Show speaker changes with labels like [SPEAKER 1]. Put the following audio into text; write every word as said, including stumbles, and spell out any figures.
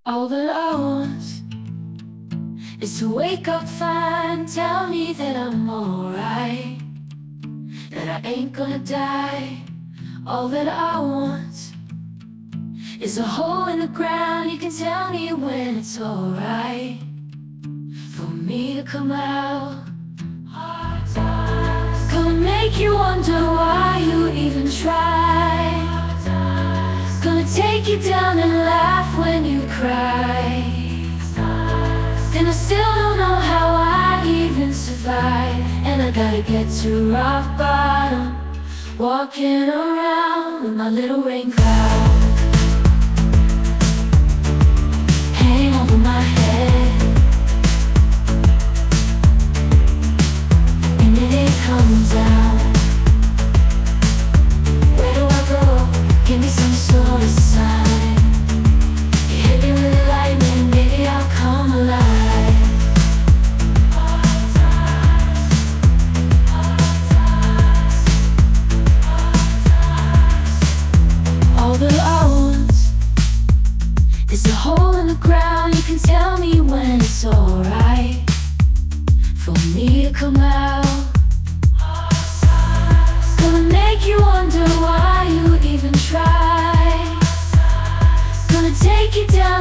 [SPEAKER 1] All that I want is to wake up fine, tell me that I'm alright, that I ain't gonna die. All that I want is a hole in the ground, you can tell me when it's alright for me to come out. Gonna make you wonder why you even try. Gonna take you down and laugh when you cry. Then I still don't know how I even survive, and I gotta get to rock bottom, walking around with my little rain cloud hang over my head, and then it comes down. Where do I go? Give me some sort of sign. You hit me with lightning, maybe I'll come alive. All that I want is a hole in the ground, you can tell me when it's alright for me to come out. Gonna make you wonder why you even try. Gonna take you down